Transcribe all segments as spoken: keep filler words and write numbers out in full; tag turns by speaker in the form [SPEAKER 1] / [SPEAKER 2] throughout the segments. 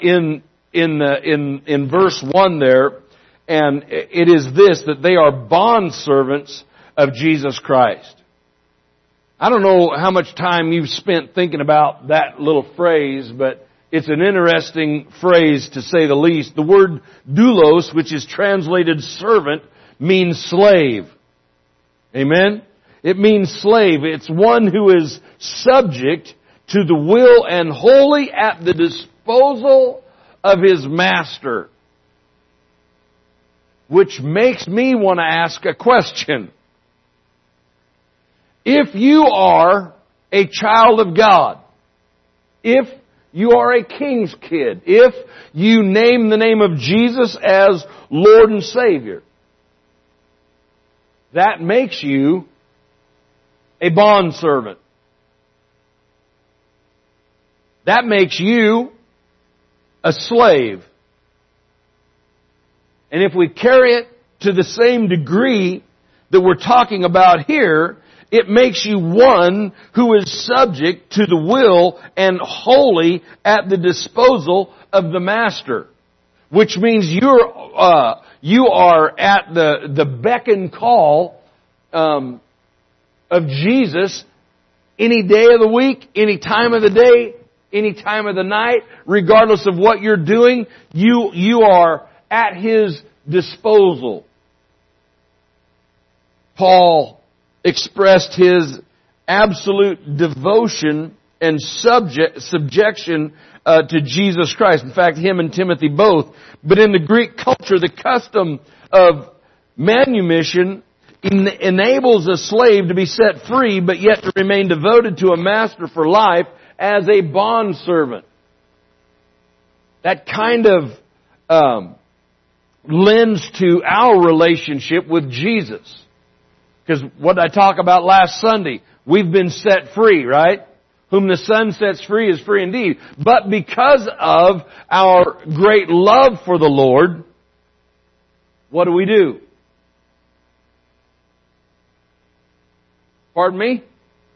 [SPEAKER 1] in in the, in in verse one there, and it is this, that they are bondservants of Jesus Christ. I don't know how much time you've spent thinking about that little phrase, but it's an interesting phrase to say the least. The word doulos, which is translated servant, means slave. Amen? It means slave. It's one who is subject to the will and wholly at the disposal of his master. Which makes me want to ask a question. If you are a child of God, if you are a king's kid, if you name the name of Jesus as Lord and Savior, that makes you a bondservant. That makes you a slave. And if we carry it to the same degree that we're talking about here, it makes you one who is subject to the will and wholly at the disposal of the master. Which means you're, uh, you are at the, the beck and call, um, of Jesus any day of the week, any time of the day, any time of the night, regardless of what you're doing, you, you are at His disposal. Paul expressed his absolute devotion and subject, subjection uh, to Jesus Christ. In fact, him and Timothy both. But in the Greek culture, the custom of manumission en- enables a slave to be set free, but yet to remain devoted to a master for life as a bondservant. That kind of um, lends to our relationship with Jesus. Because what did I talk about last Sunday? We've been set free, right? Whom the Son sets free is free indeed. But because of our great love for the Lord, what do we do? Pardon me?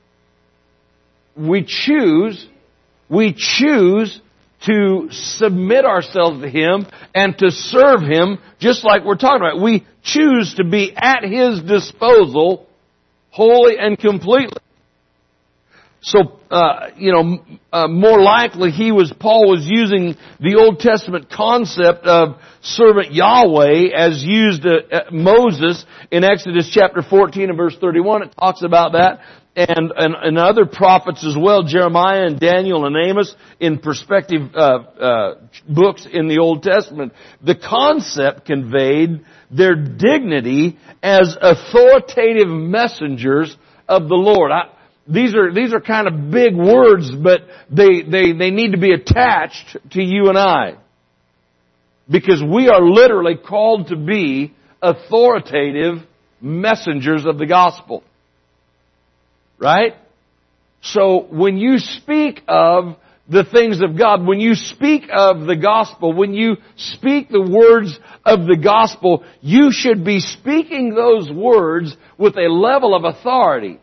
[SPEAKER 1] We choose, we choose to submit ourselves to Him and to serve Him just like we're talking about. We choose to be at His disposal wholly and completely. So, uh, you know, uh, more likely he was, Paul was using the Old Testament concept of servant Yahweh as used uh, Moses in Exodus chapter fourteen and verse thirty-one. It talks about that. And, and, and other prophets as well, Jeremiah and Daniel and Amos in perspective uh, uh, books in the Old Testament. The concept conveyed their dignity as authoritative messengers of the Lord. I, these are these are kind of big words, but they, they, they need to be attached to you and I. Because we are literally called to be authoritative messengers of the gospel. Right? So when you speak of the things of God, when you speak of the gospel, when you speak the words of the gospel, you should be speaking those words with a level of authority.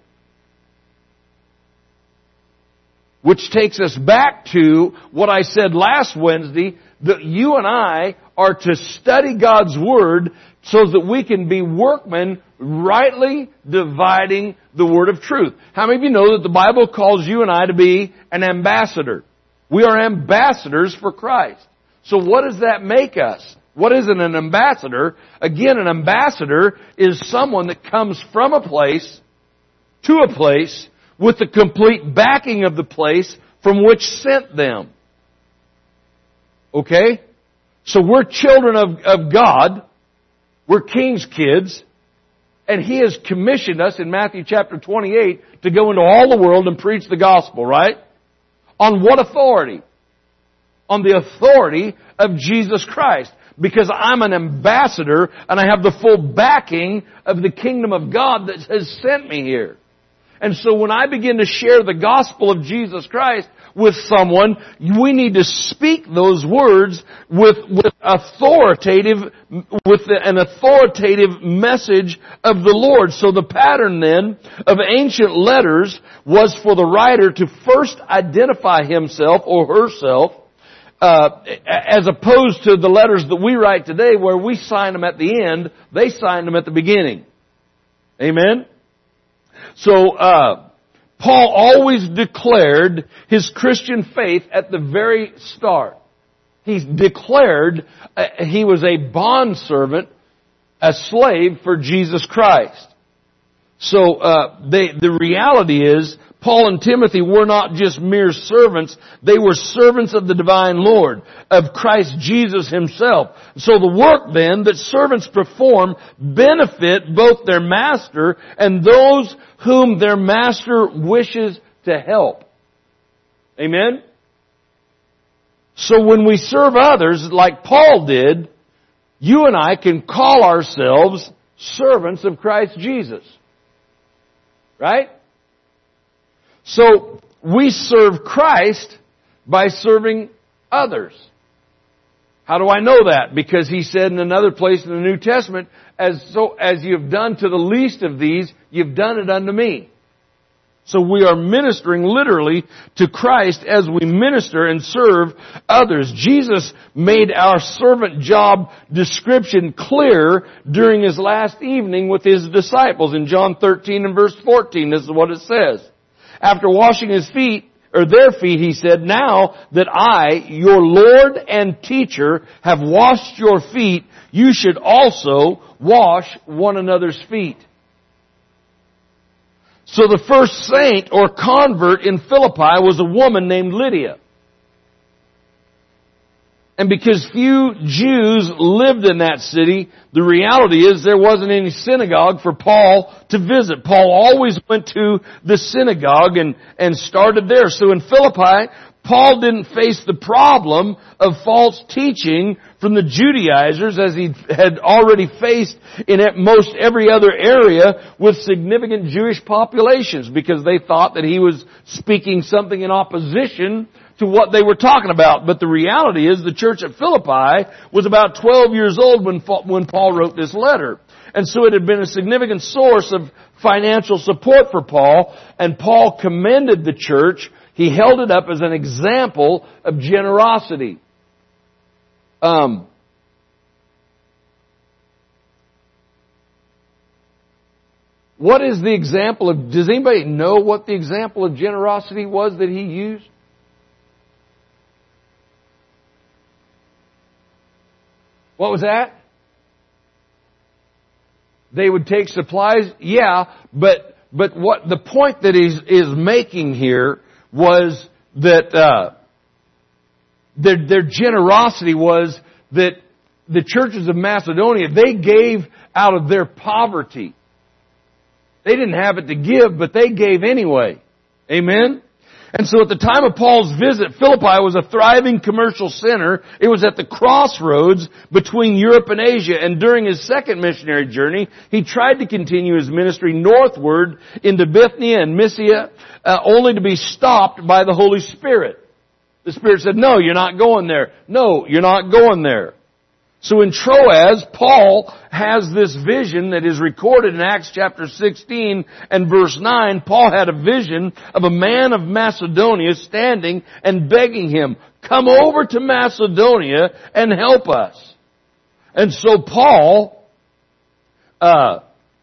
[SPEAKER 1] Which takes us back to what I said last Wednesday, that you and I are to study God's Word so that we can be workmen rightly dividing the word of truth. How many of you know that the Bible calls you and I to be an ambassador? We are ambassadors for Christ. So what does that make us? What is an ambassador? Again, an ambassador is someone that comes from a place to a place with the complete backing of the place from which sent them. Okay? So we're children of, of God. We're King's kids. And He has commissioned us in Matthew chapter twenty-eight to go into all the world and preach the gospel, right? On what authority? On the authority of Jesus Christ. Because I'm an ambassador and I have the full backing of the kingdom of God that has sent me here. And so when I begin to share the gospel of Jesus Christ with someone, we need to speak those words with, with authoritative, with an authoritative message of the Lord. So the pattern then of ancient letters was for the writer to first identify himself or herself uh, as opposed to the letters that we write today where we sign them at the end, they signed them at the beginning. Amen? So, uh, Paul always declared his Christian faith at the very start. He declared uh, he was a bondservant, a slave for Jesus Christ. So, uh, they, the reality is, Paul and Timothy were not just mere servants. They were servants of the divine Lord, of Christ Jesus Himself. So the work then that servants perform benefit both their master and those whom their master wishes to help. Amen? So when we serve others, like Paul did, you and I can call ourselves servants of Christ Jesus. Right? So, we serve Christ by serving others. How do I know that? Because He said in another place in the New Testament, as so as you have done to the least of these, you've done it unto me. So we are ministering literally to Christ as we minister and serve others. Jesus made our servant job description clear during His last evening with His disciples in John thirteen and verse fourteen. This is what it says. After washing His feet, or their feet, He said, now that I, your Lord and teacher, have washed your feet, you should also wash one another's feet. So the first saint or convert in Philippi was a woman named Lydia. And because few Jews lived in that city, the reality is there wasn't any synagogue for Paul to visit. Paul always went to the synagogue and, and started there. So in Philippi, Paul didn't face the problem of false teaching from the Judaizers as he had already faced in most every other area with significant Jewish populations, because they thought that he was speaking something in opposition to what they were talking about. But the reality is the church at Philippi was about twelve years old when, when Paul wrote this letter. And so it had been a significant source of financial support for Paul, and Paul commended the church. He held it up as an example of generosity. Um, what is the example of, does anybody know what the example of generosity was that he used? What was that? They would take supplies? Yeah, but but what the point that he's is making here was that uh, their their generosity was that the churches of Macedonia, they gave out of their poverty. They didn't have it to give, but they gave anyway. Amen? And so at the time of Paul's visit, Philippi was a thriving commercial center. It was at the crossroads between Europe and Asia. And during his second missionary journey, he tried to continue his ministry northward into Bithynia and Mysia, uh, only to be stopped by the Holy Spirit. The Spirit said, no, you're not going there. No, you're not going there. So in Troas, Paul has this vision that is recorded in Acts chapter sixteen and verse nine. Paul had a vision of a man of Macedonia standing and begging him, come over to Macedonia and help us. And so Paul, uh,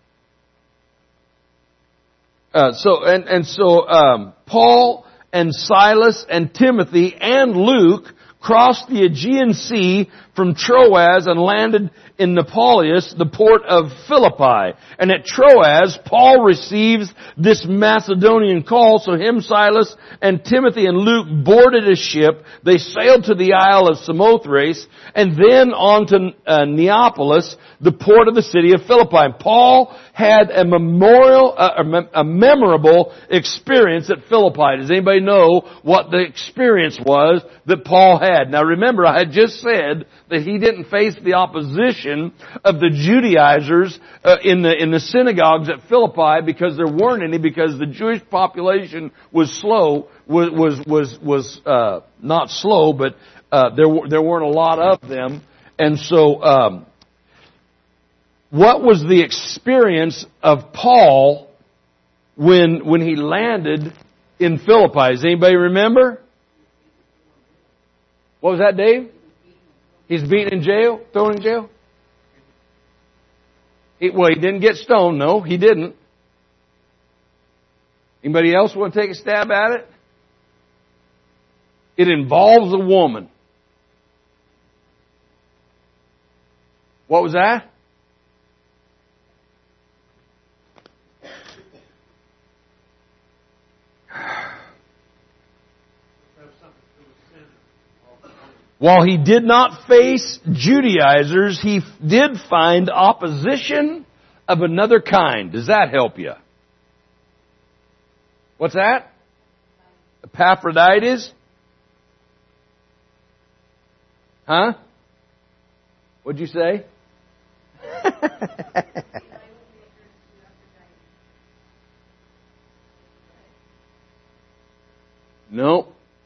[SPEAKER 1] uh, so, and, and so, um, Paul and Silas and Timothy and Luke crossed the Aegean Sea from Troas and landed in Neapolis, the port of Philippi. And at Troas, Paul receives this Macedonian call, so him, Silas, and Timothy and Luke boarded a ship. They sailed to the Isle of Samothrace and then on to uh, Neapolis, the port of the city of Philippi. Paul had a memorial, uh, a memorable experience at Philippi. Does anybody know what the experience was that Paul had? Now remember, I had just said that he didn't face the opposition of the Judaizers uh, in the in the synagogues at Philippi because there weren't any, because the Jewish population was slow, was was was was uh, not slow, but uh, there there weren't a lot of them, and so. Um, What was the experience of Paul when when he landed in Philippi? Does anybody remember? What was that, Dave? He's beaten in jail? Thrown in jail? He, well, he didn't get stoned. No, he didn't. Anybody else want to take a stab at it? It involves a woman. What was that? While he did not face Judaizers, he did find opposition of another kind. Does that help you? What's that? Epaphroditus? Huh? What'd you say? No.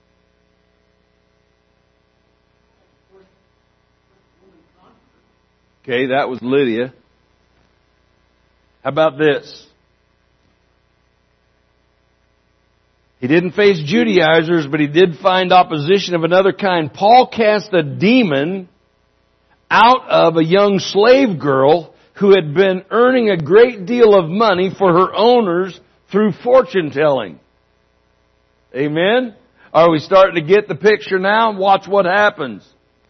[SPEAKER 1] Okay, that was Lydia. How about this? He didn't face Judaizers, but he did find opposition of another kind. Paul cast a demon out of a young slave girl who had been earning a great deal of money for her owners through fortune telling. Amen? Are we starting to get the picture now? Watch what happens.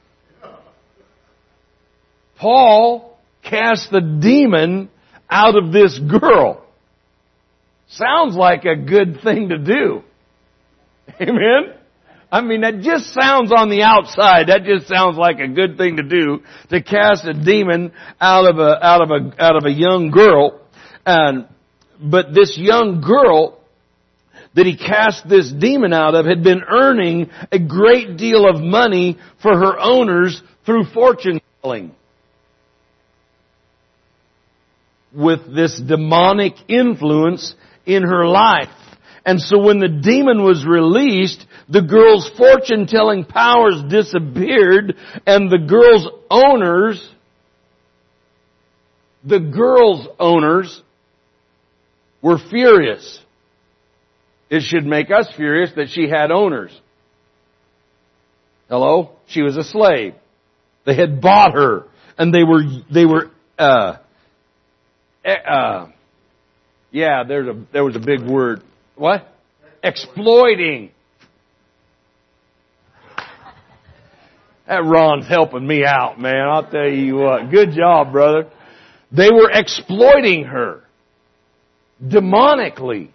[SPEAKER 1] Paul cast the demon out of this girl. Sounds like a good thing to do. Amen? I mean, that just sounds on the outside. That just sounds like a good thing to do, to cast a demon out of a out of a out of a young girl. And but this young girl that he cast this demon out of had been earning a great deal of money for her owners through fortune telling. With this demonic influence in her life. And so when the demon was released, the girl's fortune-telling powers disappeared, and the girl's owners, the girl's owners were furious. It should make us furious that she had owners. Hello? She was a slave. They had bought her, and they were, they were, uh, Uh, yeah, there's a there was a big word. What? Exploiting. That Ron's helping me out, man. I'll tell you what. Good job, brother. They were exploiting her. Demonically.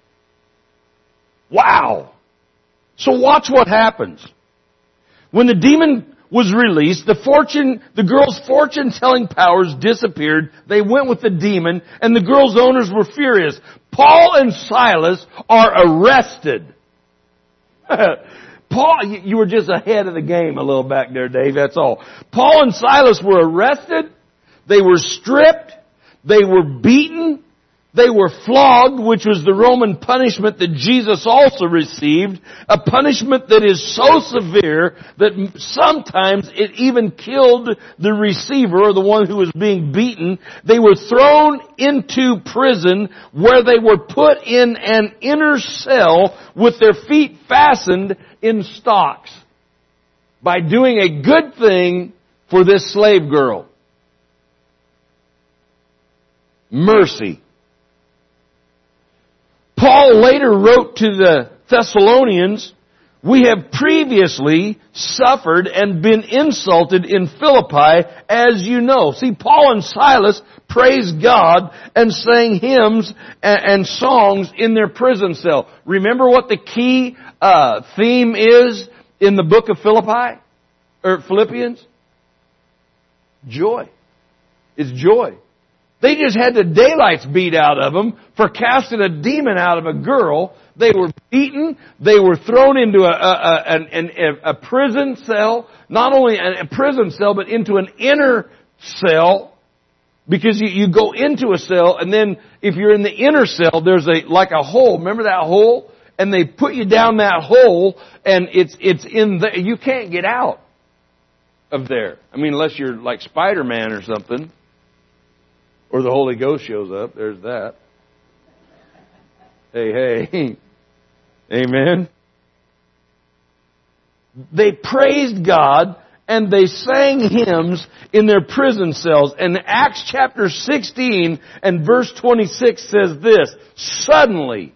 [SPEAKER 1] Wow. So watch what happens. When the demon was released, the fortune, the girl's fortune-telling powers disappeared. They went with the demon, and the girl's owners were furious. Paul and Silas are arrested. Paul, you were just ahead of the game a little back there, Dave, that's all. Paul and Silas were arrested. They were stripped. They were beaten. They were flogged, which was the Roman punishment that Jesus also received. A punishment that is so severe that sometimes it even killed the receiver, or the one who was being beaten. They were thrown into prison where they were put in an inner cell with their feet fastened in stocks by doing a good thing for this slave girl. Mercy. Paul later wrote to the Thessalonians, "We have previously suffered and been insulted in Philippi, as you know." See, Paul and Silas praised God and sang hymns and songs in their prison cell. Remember what the key uh, theme is in the book of Philippi? Or Philippians? Joy. It's joy. They just had the daylights beat out of them for casting a demon out of a girl. They were beaten. They were thrown into a, a, a, a, a prison cell. Not only a prison cell, but into an inner cell. Because you, you go into a cell, and then if you're in the inner cell, there's a like a hole. Remember that hole? And they put you down that hole, and it's it's in there. You can't get out of there. I mean, unless you're like Spider-Man or something. Or the Holy Ghost shows up. There's that. Hey, hey. Amen. they praised God, and they sang hymns in their prison cells. And Acts chapter sixteen and verse twenty-six says this, suddenly,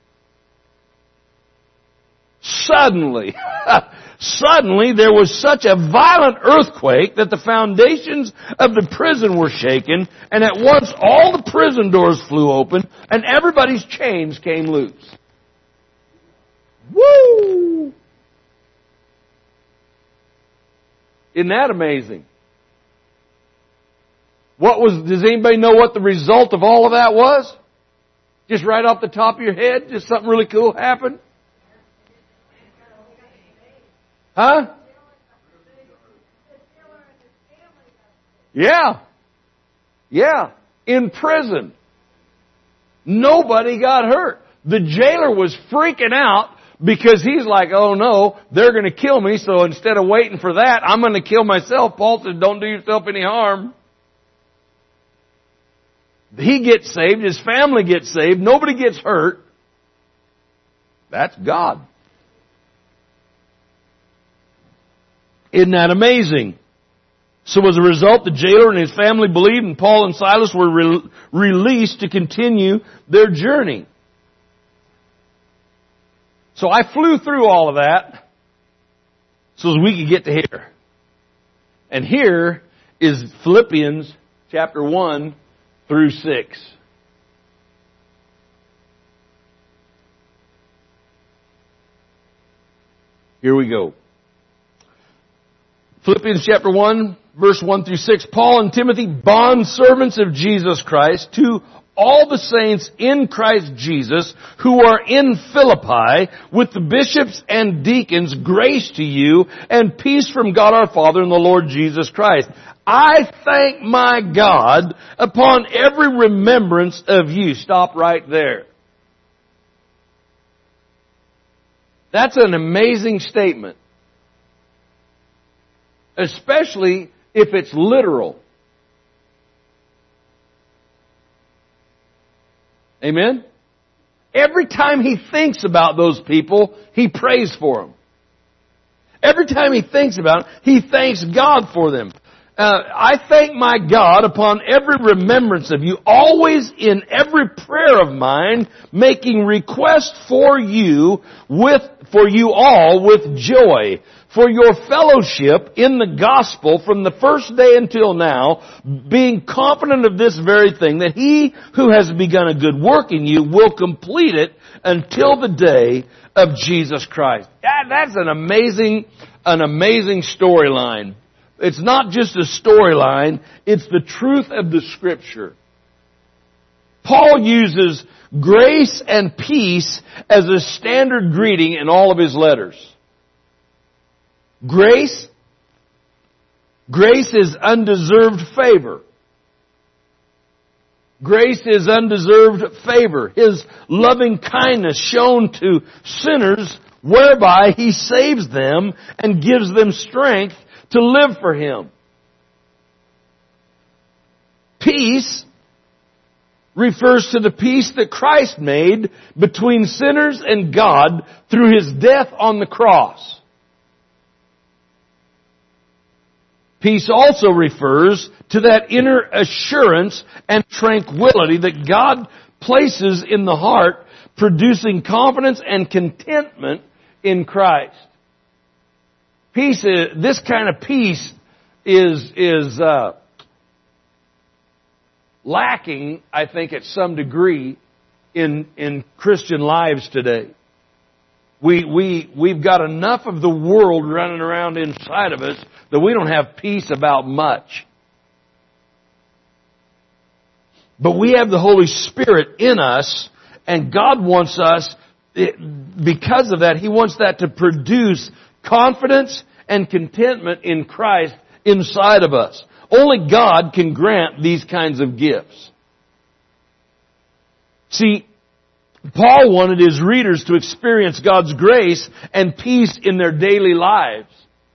[SPEAKER 1] suddenly, suddenly there was such a violent earthquake that the foundations of the prison were shaken, and at once all the prison doors flew open, and everybody's chains came loose. Woo! Isn't that amazing? What was, does anybody know what the result of all of that was? Just right off the top of your head? Just something really cool happened? Huh? Yeah. Yeah. In prison. Nobody got hurt. The jailer was freaking out because he's like, oh no, they're going to kill me, so instead of waiting for that, I'm going to kill myself. Paul said, don't do yourself any harm. He gets saved, his family gets saved, nobody gets hurt. That's God. Isn't that amazing? So as a result, the jailer and his family believed, and Paul and Silas were re- released to continue their journey. So I flew through all of that so as we could get to here. And here is Philippians chapter one through six. Here we go. Philippians chapter one, verse one through six. Paul and Timothy, bondservants of Jesus Christ, to all the saints in Christ Jesus who are in Philippi, with the bishops and deacons, grace to you and peace from God our Father and the Lord Jesus Christ. I thank my God upon every remembrance of you. Stop right there. That's an amazing statement. Especially if it's literal. Amen? Every time he thinks about those people, he prays for them. Every time he thinks about them, he thanks God for them. Uh, I thank my God upon every remembrance of you, always in every prayer of mine, making request for you with, for you all with joy, for your fellowship in the gospel from the first day until now, being confident of this very thing, that he who has begun a good work in you will complete it until the day of Jesus Christ. That, that's an amazing, an amazing storyline. It's not just a storyline, it's the truth of the Scripture. Paul uses grace and peace as a standard greeting in all of his letters. Grace, grace is undeserved favor. Grace is undeserved favor. His loving kindness shown to sinners, whereby He saves them and gives them strength to live for Him. Peace refers to the peace that Christ made between sinners and God through His death on the cross. Peace also refers to that inner assurance and tranquility that God places in the heart, producing confidence and contentment in Christ. Peace is, this kind of peace is, is, uh, lacking, I think, at some degree in, in Christian lives today. We, we, we've got enough of the world running around inside of us that we don't have peace about much. But we have the Holy Spirit in us, and God wants us, because of that, He wants that to produce confidence and contentment in Christ inside of us. Only God can grant these kinds of gifts. See, Paul wanted his readers to experience God's grace and peace in their daily lives.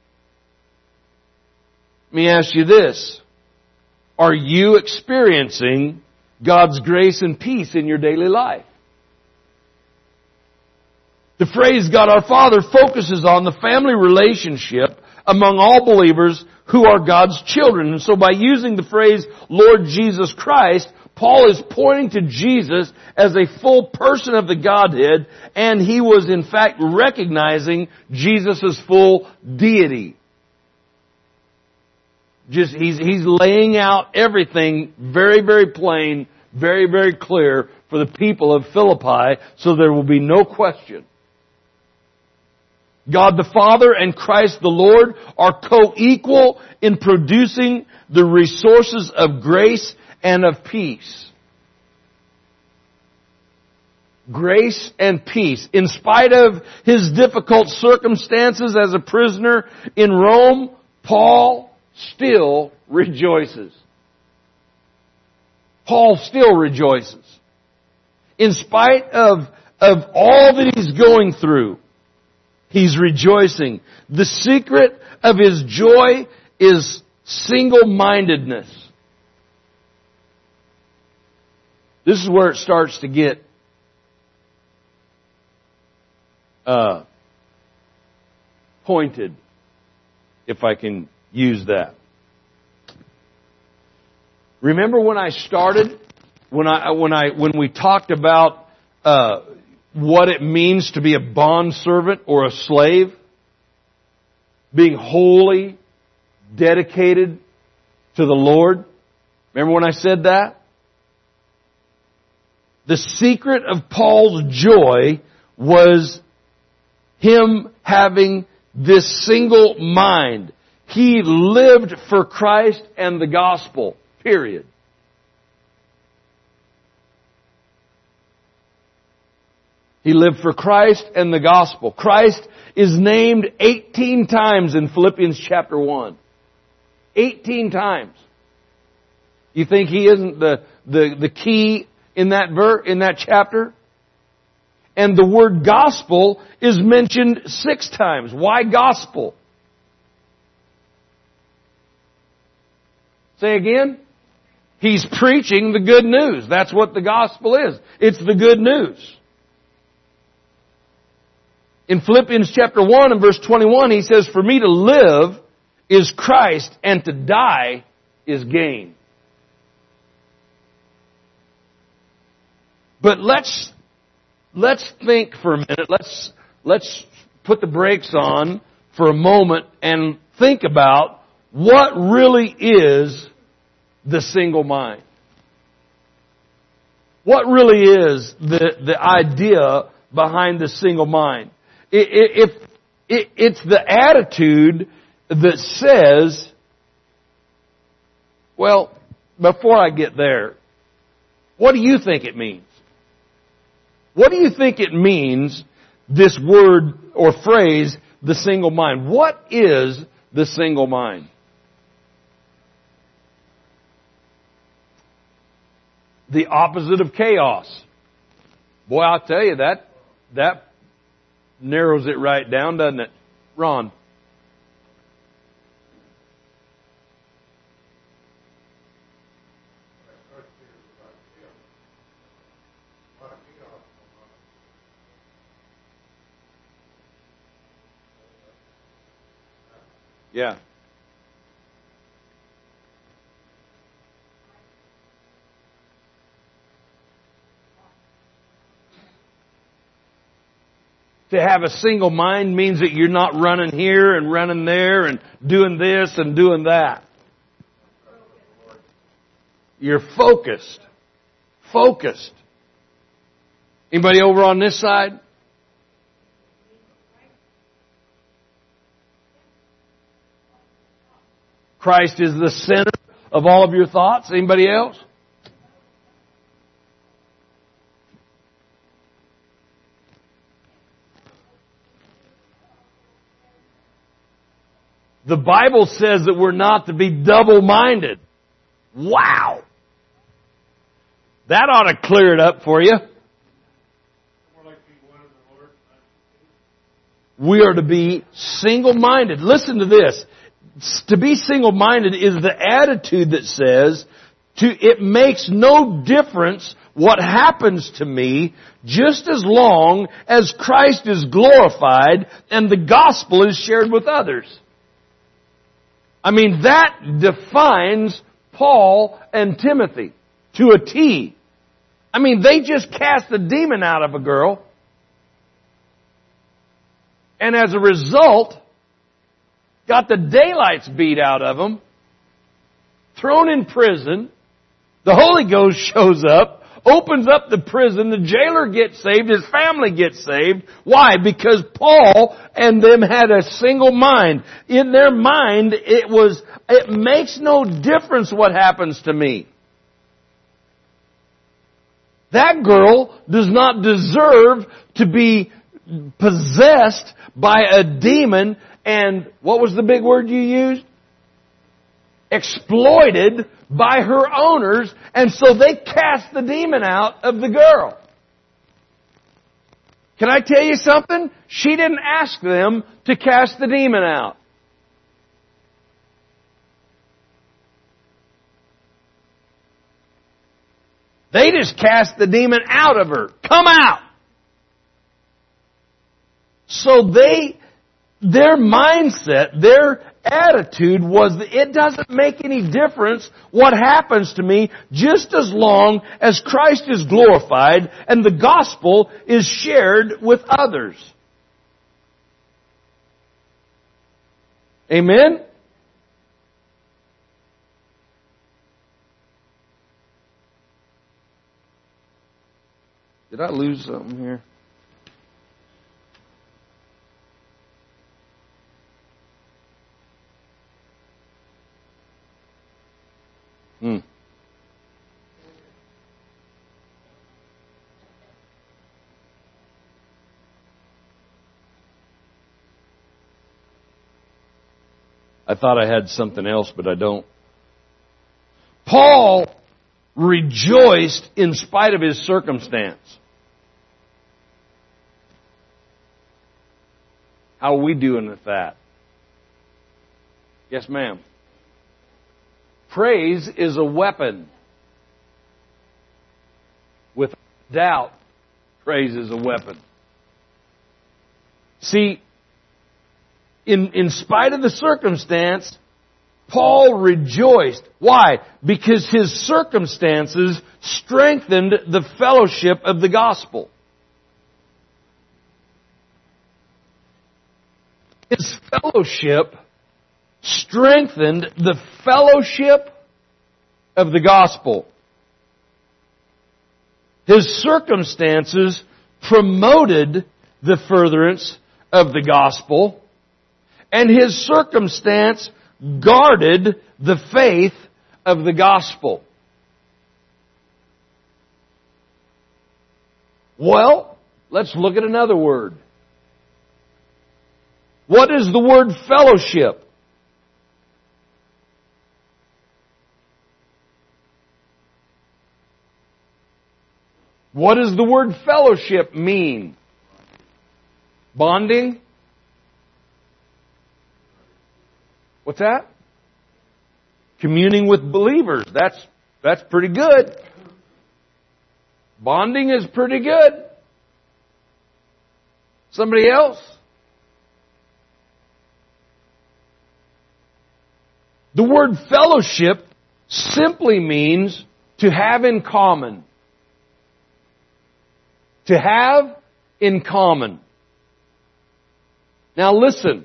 [SPEAKER 1] Let me ask you this. Are you experiencing God's grace and peace in your daily life? The phrase God our Father focuses on the family relationship among all believers who are God's children. And so by using the phrase Lord Jesus Christ, Paul is pointing to Jesus as a full person of the Godhead, and he was in fact recognizing Jesus' full deity. Just, he's, he's laying out everything very, very plain, very, very clear for the people of Philippi, so there will be no question. God the Father and Christ the Lord are co-equal in producing the resources of grace and of peace. Grace and peace. In spite of his difficult circumstances as a prisoner in Rome, Paul still rejoices. Paul still rejoices. In spite of, of all that he's going through, he's rejoicing. The secret of his joy is single-mindedness. This is where it starts to get uh, pointed, if I can use that. Remember when I started, when I when I when we talked about uh, what it means to be a bondservant or a slave, being wholly dedicated to the Lord. Remember when I said that? The secret of Paul's joy was him having this single mind. He lived for Christ and the gospel. Period. He lived for Christ and the gospel. Christ is named eighteen times in Philippians chapter one. eighteen times. You think he isn't the, the, the key in that ver, in that chapter? And the word gospel is mentioned six times. Why gospel? Say again? He's preaching the good news. That's what the gospel is. It's the good news. In Philippians chapter one and verse twenty-one, he says, "For me to live is Christ, and to die is gain." But let's, let's think for a minute. Let's, let's put the brakes on for a moment and think about what really is the single mind. What really is the, the idea behind the single mind? It, it, if, it, it's the attitude that says, well, before I get there, what do you think it means? What do you think it means, this word or phrase, the single mind? What is the single mind? The opposite of chaos. Boy, I'll tell you, that, that narrows it right down, doesn't it? Ron. Yeah. To have a single mind means that you're not running here and running there and doing this and doing that. You're focused. Focused. Anybody over on this side? Christ is the center of all of your thoughts. Anybody else? The Bible says that we're not to be double-minded. Wow! That ought to clear it up for you. We are to be single-minded. Listen to this. To be single-minded is the attitude that says to, it makes no difference what happens to me, just as long as Christ is glorified and the gospel is shared with others. I mean, that defines Paul and Timothy to a T. I mean, they just cast the demon out of a girl. And as a result, got the daylights beat out of them, thrown in prison. The Holy Ghost shows up, opens up the prison, the jailer gets saved, his family gets saved. Why? Because Paul and them had a single mind. In their mind, it was, it makes no difference what happens to me. That girl does not deserve to be possessed by a demon and, what was the big word you used? Exploited by her owners, and so they cast the demon out of the girl. Can I tell you something? She didn't ask them to cast the demon out. They just cast the demon out of her. Come out! So they, their mindset, their attitude was that it doesn't make any difference what happens to me, just as long as Christ is glorified and the gospel is shared with others. Amen? Did I lose something here? Hmm. I thought I had something else, but I don't. Paul rejoiced in spite of his circumstance. How are we doing with that? Yes, ma'am. Praise is a weapon. Without doubt, praise is a weapon. See, in, in spite of the circumstance, Paul rejoiced. Why? Because his circumstances strengthened the fellowship of the gospel. His fellowship strengthened the fellowship of the gospel. His circumstances promoted the furtherance of the gospel, and his circumstance guarded the faith of the gospel. Well, let's look at another word. What is the word fellowship? What does the word fellowship mean? Bonding? What's that? Communing with believers. That's, that's pretty good. Bonding is pretty good. Somebody else? The word fellowship simply means to have in common. To have in common. Now listen.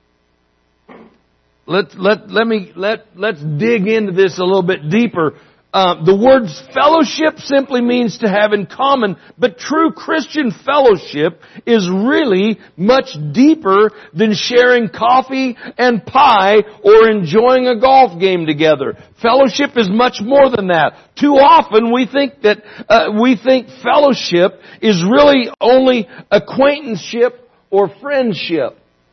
[SPEAKER 1] Let, let, let me, let, let's dig into this a little bit deeper. Uh, the word fellowship simply means to have in common, but true Christian fellowship is really much deeper than sharing coffee and pie or enjoying a golf game together. Fellowship is much more than that. Too often we think that, uh, we think fellowship is really only acquaintanceship or friendship.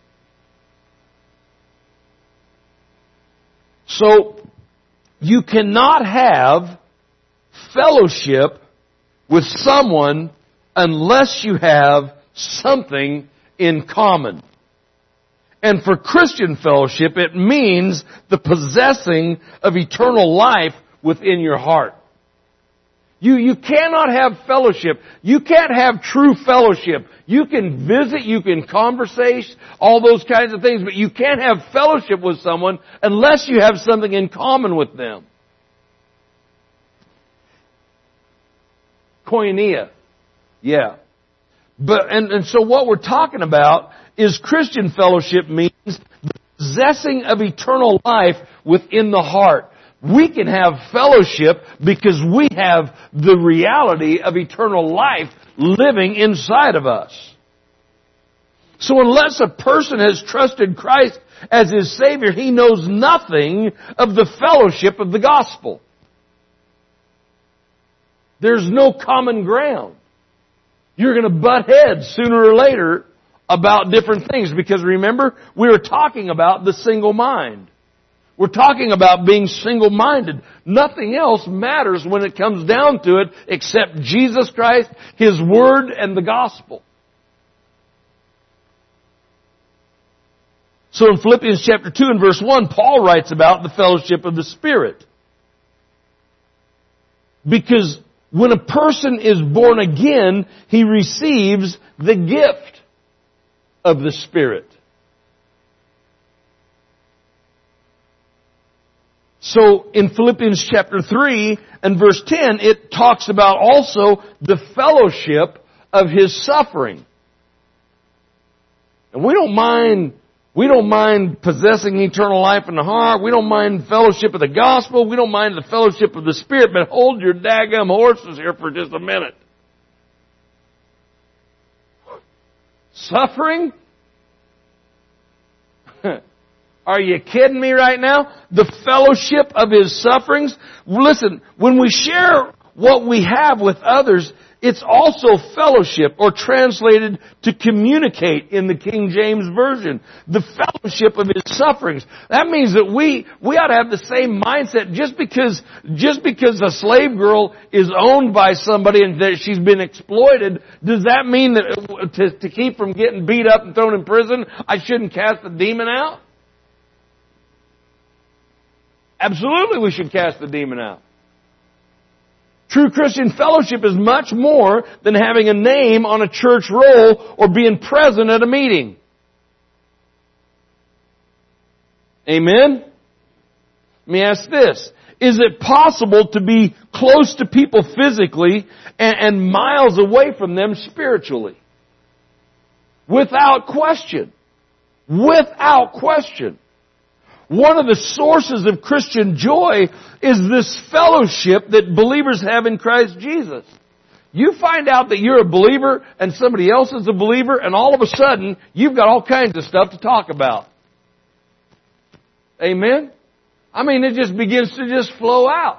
[SPEAKER 1] So, you cannot have fellowship with someone unless you have something in common. And for Christian fellowship, it means the possessing of eternal life within your heart. You, you cannot have fellowship. You can't have true fellowship. You can visit, you can conversate, all those kinds of things, but you can't have fellowship with someone unless you have something in common with them. Koinonia. Yeah. But, and, and so what we're talking about is Christian fellowship means the possessing of eternal life within the heart. We can have fellowship because we have the reality of eternal life living inside of us. So unless a person has trusted Christ as his Savior, he knows nothing of the fellowship of the gospel. There's no common ground. You're going to butt heads sooner or later about different things because remember, we were talking about the single mind. We're talking about being single-minded. Nothing else matters when it comes down to it except Jesus Christ, His Word, and the Gospel. So in Philippians chapter two and verse one, Paul writes about the fellowship of the Spirit. Because when a person is born again, he receives the gift of the Spirit. So in Philippians chapter three and verse ten, it talks about also the fellowship of His suffering. And we don't mind, we don't mind possessing eternal life in the heart. We don't mind fellowship of the gospel. We don't mind the fellowship of the Spirit. But hold your daggum horses here for just a minute. Suffering? Are you kidding me right now? The fellowship of His sufferings? Listen, when we share what we have with others, it's also fellowship, or translated to communicate in the King James Version. The fellowship of His sufferings. That means that we, we ought to have the same mindset. Just because, just because a slave girl is owned by somebody and that she's been exploited, does that mean that to, to keep from getting beat up and thrown in prison, I shouldn't cast the demon out? Absolutely we should cast the demon out. True Christian fellowship is much more than having a name on a church roll or being present at a meeting. Amen? Let me ask this. Is it possible to be close to people physically and, and miles away from them spiritually? Without question. Without question. One of the sources of Christian joy is this fellowship that believers have in Christ Jesus. You find out that you're a believer and somebody else is a believer, and all of a sudden, you've got all kinds of stuff to talk about. Amen? I mean, it just begins to just flow out.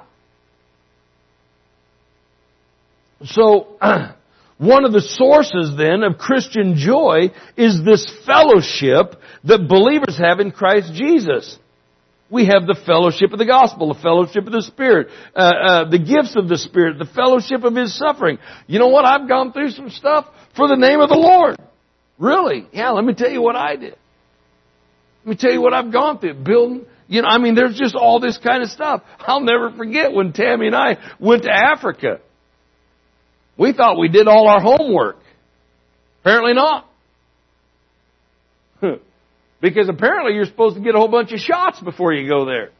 [SPEAKER 1] So, one of the sources then of Christian joy is this fellowship that believers have in Christ Jesus. We have the fellowship of the gospel, the fellowship of the Spirit, uh, uh, the gifts of the Spirit, the fellowship of His suffering. You know what? I've gone through some stuff for the name of the Lord. Really? Yeah, let me tell you what I did. Let me tell you what I've gone through. Building, you know, I mean, there's just all this kind of stuff. I'll never forget when Tammy and I went to Africa. We thought we did all our homework. Apparently not. Because apparently you're supposed to get a whole bunch of shots before you go there.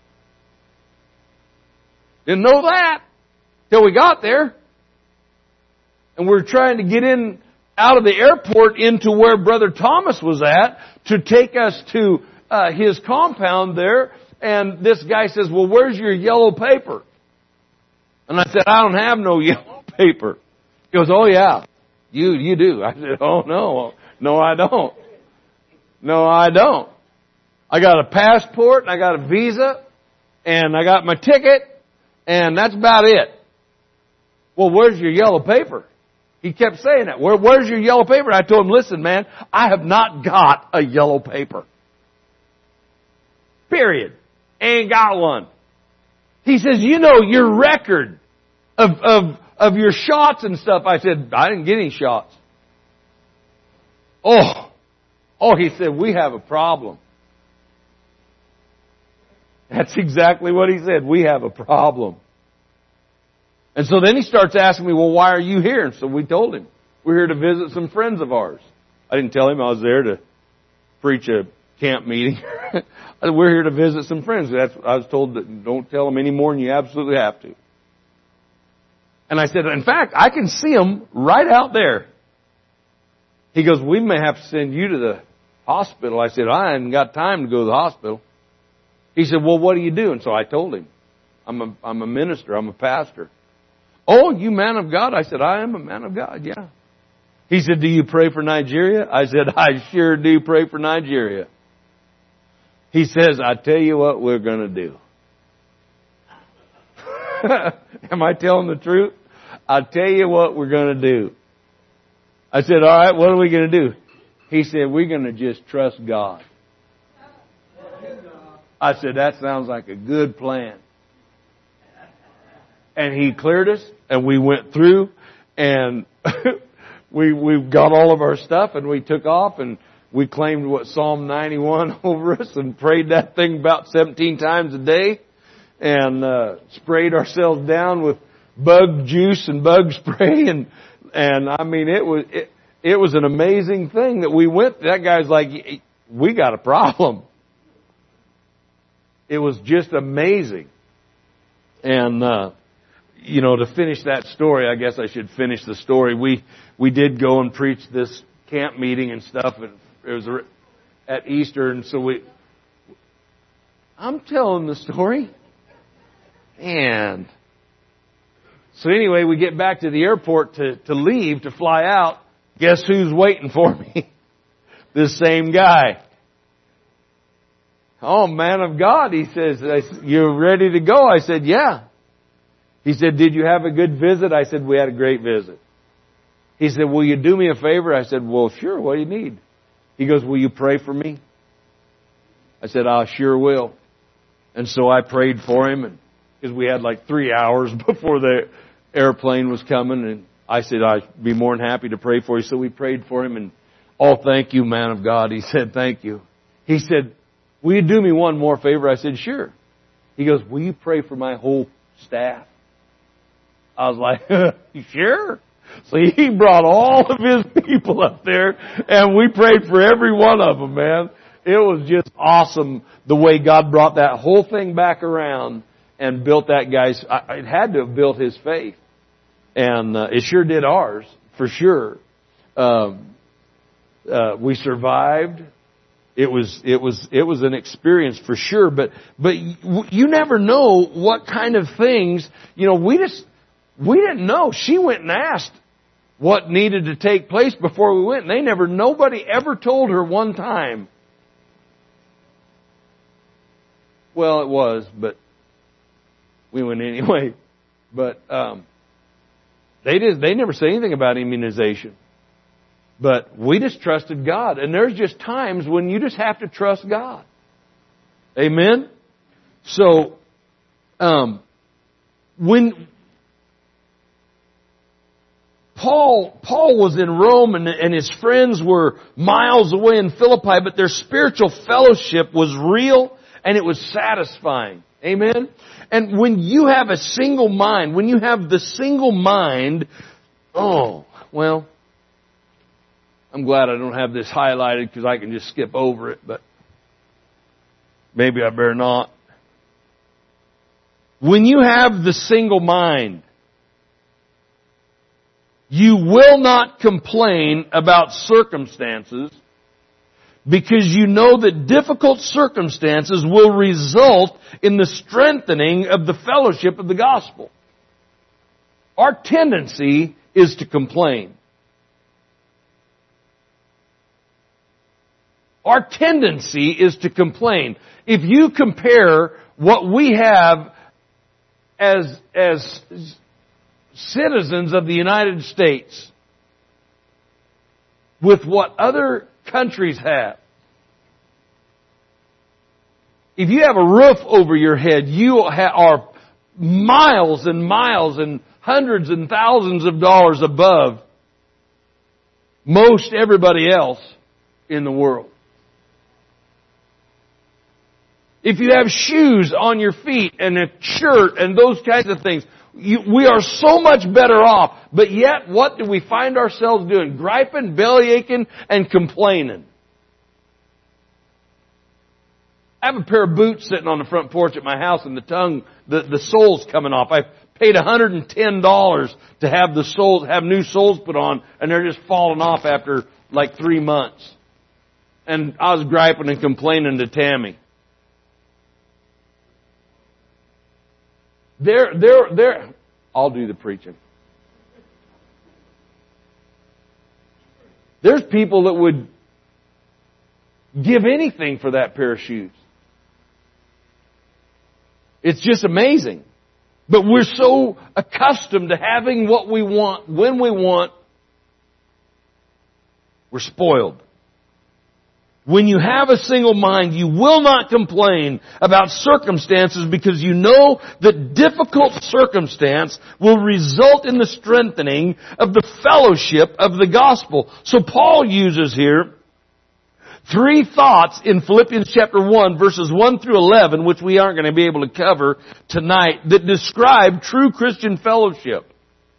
[SPEAKER 1] Didn't know that till we got there. And we're trying to get in out of the airport into where Brother Thomas was at to take us to uh, his compound there. And this guy says, well, where's your yellow paper? And I said, I don't have no yellow paper. He goes, oh yeah, you, you do. I said, oh no, no I don't. No I don't. I got a passport, and I got a visa, and I got my ticket, and that's about it. Well, where's your yellow paper? He kept saying that. Where, where's your yellow paper? I told him, listen man, I have not got a yellow paper. Period. Ain't got one. He says, you know, your record of, of, of your shots and stuff. I said, I didn't get any shots. Oh, oh, he said, we have a problem. That's exactly what he said. We have a problem. And so then he starts asking me, well, why are you here? And so we told him, we're here to visit some friends of ours. I didn't tell him I was there to preach a camp meeting. We're here to visit some friends. That's, I was told that don't tell them any more than you absolutely have to. And I said, in fact, I can see them right out there. He goes, we may have to send you to the hospital. I said, I haven't got time to go to the hospital. He said, well, what do you do? And so I told him, I'm a, I'm a minister. I'm a pastor. Oh, you man of God? I said, I am a man of God, yeah. He said, do you pray for Nigeria? I said, I sure do pray for Nigeria. He says, I tell you what we're going to do. Am I telling the truth? I'll tell you what we're going to do. I said, all right, what are we going to do? He said, we're going to just trust God. I said, that sounds like a good plan. And he cleared us, and we went through, and we we got all of our stuff, and we took off, and we claimed what Psalm ninety-one over us, and prayed that thing about seventeen times a day, and uh, sprayed ourselves down with bug juice and bug spray, and and I mean it was it, it was an amazing thing that we went. That guy's like, we got a problem. It was just amazing, and. uh You know, to finish that story, I guess I should finish the story. We we did go and preach this camp meeting and stuff. And it was at Easter, and so we. I'm telling the story, and so anyway, we get back to the airport to to leave to fly out. Guess who's waiting for me? This same guy. Oh, man of God, he says, you're ready to go? I said, yeah. He said, did you have a good visit? I said, we had a great visit. He said, will you do me a favor? I said, well, sure. What do you need? He goes, will you pray for me? I said, I sure will. And so I prayed for him, and because we had like three hours before the airplane was coming, and I said, I'd be more than happy to pray for you. So we prayed for him, and oh, thank you, man of God. He said, thank you. He said, will you do me one more favor? I said, sure. He goes, will you pray for my whole staff? I was like, sure. So he brought all of his people up there, and we prayed for every one of them, man. It was just awesome the way God brought that whole thing back around and built that guy's, it had to have built his faith. And uh, it sure did ours, for sure. Um, uh, we survived. It was, it was, it was an experience for sure, but, but you never know what kind of things, you know, we just, we didn't know. She went and asked what needed to take place before we went. And they never, nobody ever told her one time. Well, it was, but we went anyway. But um, they did. They never said anything about immunization. But we just trusted God. And there's just times when you just have to trust God. Amen? So, um, when Paul, Paul was in Rome and, and his friends were miles away in Philippi, but their spiritual fellowship was real and it was satisfying. Amen? And when you have a single mind, when you have the single mind, oh, well, I'm glad I don't have this highlighted because I can just skip over it, but maybe I better not. When you have the single mind, you will not complain about circumstances because you know that difficult circumstances will result in the strengthening of the fellowship of the gospel. Our tendency is to complain. Our tendency is to complain. If you compare what we have as, as citizens of the United States with what other countries have, if you have a roof over your head, you are miles and miles and hundreds and thousands of dollars above most everybody else in the world. If you have shoes on your feet and a shirt and those kinds of things, You, we are so much better off. But yet, what do we find ourselves doing? Griping, bellyaching, and complaining. I have a pair of boots sitting on the front porch at my house, and the tongue, the, the sole's coming off. I paid one hundred ten dollars to have the soles, have new soles put on, and they're just falling off after like three months. And I was griping and complaining to Tammy. There, there, there. I'll do the preaching. There's people that would give anything for that pair of shoes. It's just amazing. But we're so accustomed to having what we want, when we want. We're spoiled. When you have a single mind, you will not complain about circumstances because you know that difficult circumstance will result in the strengthening of the fellowship of the gospel. So Paul uses here three thoughts in Philippians chapter one, verses one through eleven, which we aren't going to be able to cover tonight, that describe true Christian fellowship.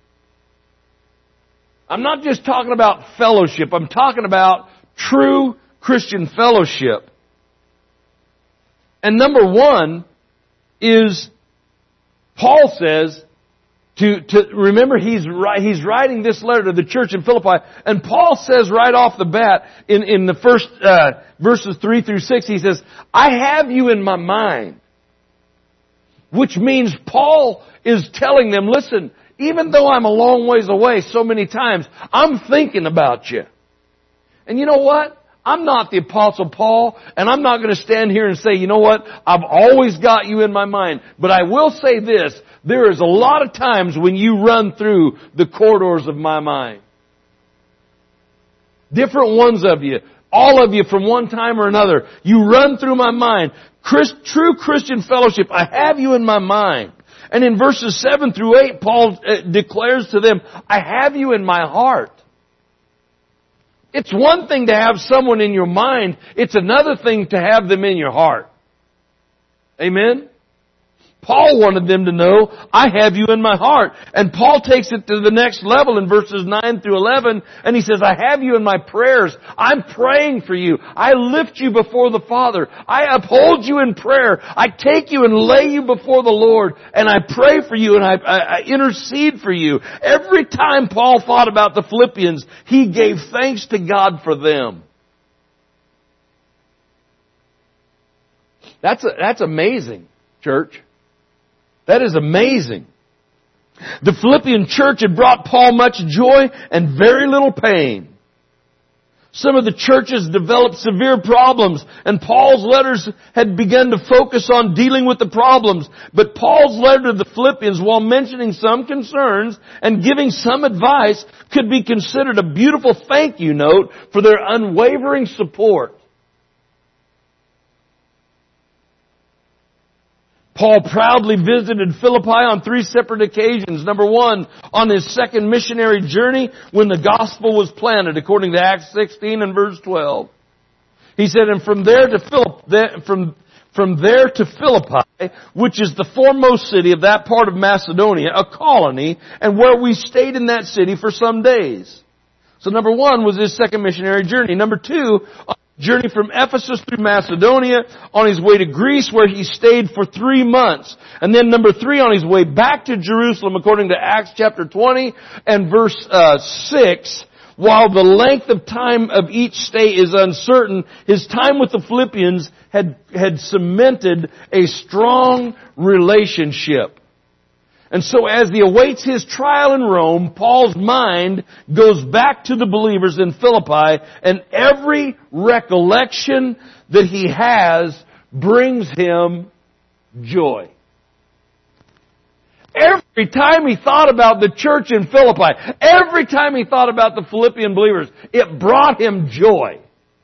[SPEAKER 1] I'm not just talking about fellowship. I'm talking about true Christian fellowship. And number one is, Paul says, to, to remember he's, he's writing this letter to the church in Philippi, and Paul says right off the bat in, in the first uh, verses three through six, he says, I have you in my mind. Which means Paul is telling them, listen, even though I'm a long ways away so many times, I'm thinking about you. And you know what? I'm not the Apostle Paul, and I'm not going to stand here and say, you know what, I've always got you in my mind. But I will say this, there is a lot of times when you run through the corridors of my mind. Different ones of you, all of you from one time or another, you run through my mind. Christ, true Christian fellowship, I have you in my mind. And in verses seven through eight, Paul uh, declares to them, I have you in my heart. It's one thing to have someone in your mind. It's another thing to have them in your heart. Amen? Paul wanted them to know, I have you in my heart. And Paul takes it to the next level in verses nine through eleven, and he says, I have you in my prayers. I'm praying for you. I lift you before the Father. I uphold you in prayer. I take you and lay you before the Lord, and I pray for you, and I, I, I intercede for you. Every time Paul thought about the Philippians, he gave thanks to God for them. That's, that's amazing, church. That is amazing. The Philippian church had brought Paul much joy and very little pain. Some of the churches developed severe problems, and Paul's letters had begun to focus on dealing with the problems. But Paul's letter to the Philippians, while mentioning some concerns and giving some advice, could be considered a beautiful thank you note for their unwavering support. Paul proudly visited Philippi on three separate occasions. Number one, on his second missionary journey when the gospel was planted, according to Acts sixteen and verse twelve. He said, and from there to Philippi, from, from there to Philippi, which is the foremost city of that part of Macedonia, a colony, and where we stayed in that city for some days. So number one was his second missionary journey. Number two, journey from Ephesus through Macedonia, on his way to Greece where he stayed for three months. And then number three, on his way back to Jerusalem, according to Acts chapter twenty and verse uh, six, while the length of time of each stay is uncertain, his time with the Philippians had, had cemented a strong relationship. And so as he awaits his trial in Rome, Paul's mind goes back to the believers in Philippi, and every recollection that he has brings him joy. Every time he thought about the church in Philippi, every time he thought about the Philippian believers, it brought him joy.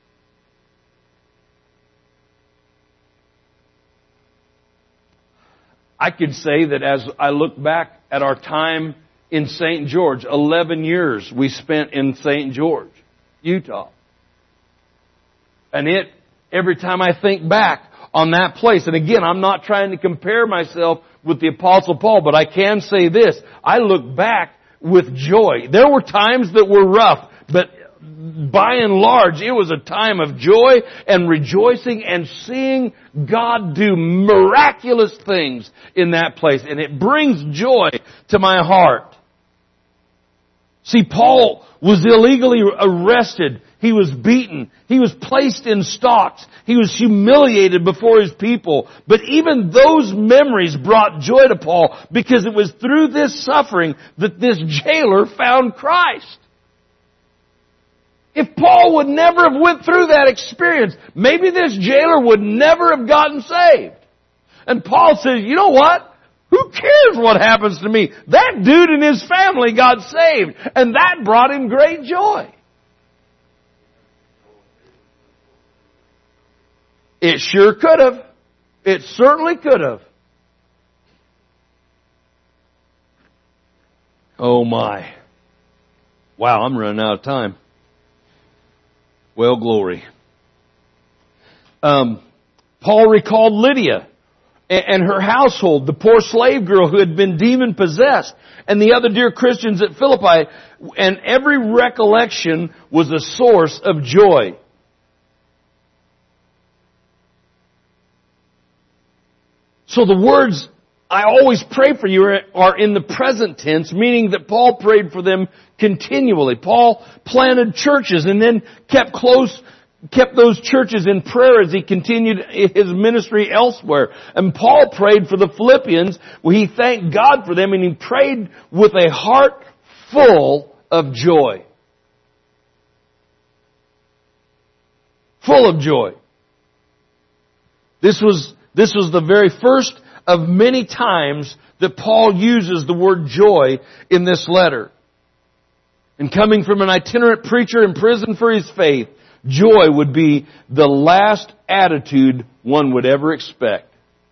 [SPEAKER 1] I could say that as I look back at our time in Saint George, eleven years we spent in Saint George, Utah. And it, every time I think back on that place. And again, I'm not trying to compare myself with the Apostle Paul, but I can say this. I look back with joy. There were times that were rough, but by and large, it was a time of joy and rejoicing and seeing God do miraculous things in that place. And it brings joy to my heart. See, Paul was illegally arrested. He was beaten. He was placed in stocks. He was humiliated before his people. But even those memories brought joy to Paul, because it was through this suffering that this jailer found Christ. If Paul would never have went through that experience, maybe this jailer would never have gotten saved. And Paul says, you know what? Who cares what happens to me? That dude and his family got saved, and that brought him great joy. It sure could have. It certainly could have. Oh my. Wow, I'm running out of time. Well, glory. Um, Paul recalled Lydia and her household, the poor slave girl who had been demon-possessed, and the other dear Christians at Philippi, and every recollection was a source of joy. So the words, I always pray for you, are in the present tense, meaning that Paul prayed for them continually. Paul planted churches and then kept close, kept those churches in prayer as he continued his ministry elsewhere. And Paul prayed for the Philippians, where he thanked God for them, and he prayed with a heart full of joy. Full of joy. This was This was the very first of many times that Paul uses the word joy in this letter. And coming from an itinerant preacher in prison for his faith, joy would be the last attitude one would ever expect.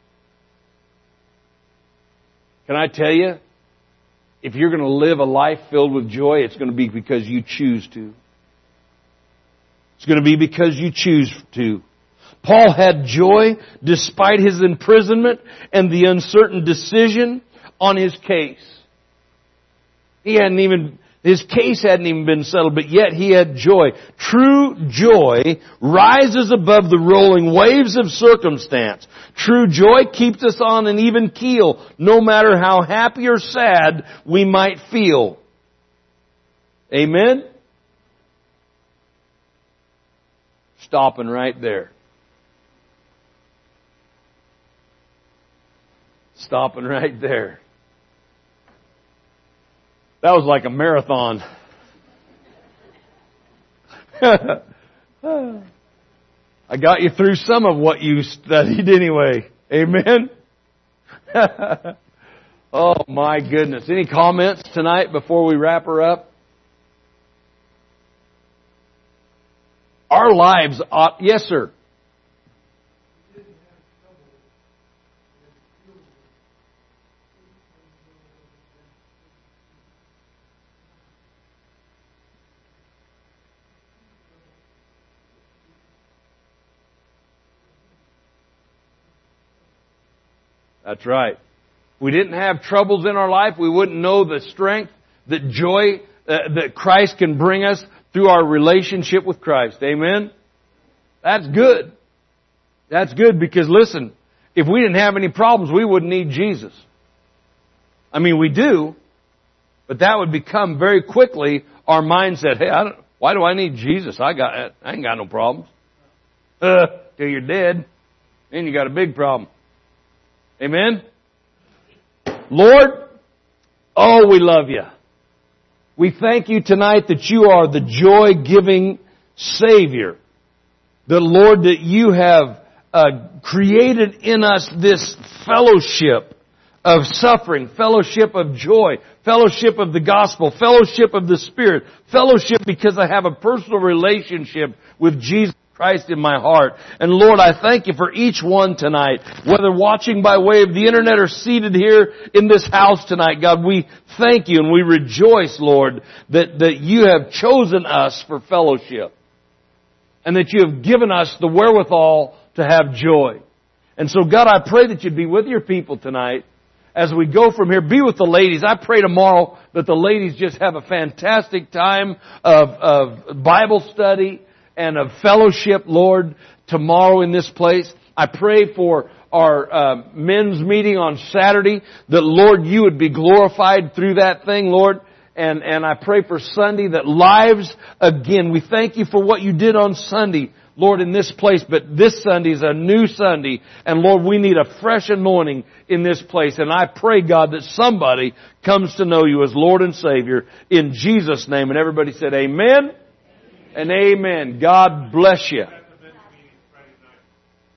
[SPEAKER 1] Can I tell you, if you're going to live a life filled with joy, it's going to be because you choose to. It's going to be because you choose to. Paul had joy despite his imprisonment and the uncertain decision on his case. He hadn't even, his case hadn't even been settled, but yet he had joy. True joy rises above the rolling waves of circumstance. True joy keeps us on an even keel, no matter how happy or sad we might feel. Amen? Stopping right there. Stopping right there. That was like a marathon. I got you through some of what you studied anyway. Amen? Oh my goodness. Any comments tonight before we wrap her up? Our lives ought... Yes, sir. That's right. If we didn't have troubles in our life, we wouldn't know the strength, the joy uh, that Christ can bring us through our relationship with Christ. Amen? That's good. That's good because, listen, if we didn't have any problems, we wouldn't need Jesus. I mean, we do, but that would become very quickly our mindset. Hey, I don't, why do I need Jesus? I got, I ain't got no problems. Uh, till you're dead, then you got a big problem. Amen? Lord, oh, we love you. We thank you tonight that you are the joy-giving Savior. The Lord, that you have uh, created in us this fellowship of suffering, fellowship of joy, fellowship of the gospel, fellowship of the Spirit, fellowship because I have a personal relationship with Jesus Christ in my heart. And Lord, I thank you for each one tonight, whether watching by way of the internet or seated here in this house tonight. God, we thank you and we rejoice, Lord, that, that you have chosen us for fellowship and that you have given us the wherewithal to have joy. And so, God, I pray that you'd be with your people tonight as we go from here. Be with the ladies. I pray tomorrow that the ladies just have a fantastic time of, of Bible study and of fellowship, Lord, tomorrow in this place. I pray for our uh, men's meeting on Saturday, that, Lord, you would be glorified through that thing, Lord. And, and I pray for Sunday that lives, again, we thank you for what you did on Sunday, Lord, in this place. But this Sunday is a new Sunday. And, Lord, we need a fresh anointing in this place. And I pray, God, that somebody comes to know you as Lord and Savior in Jesus' name. And everybody said amen and amen. God bless you.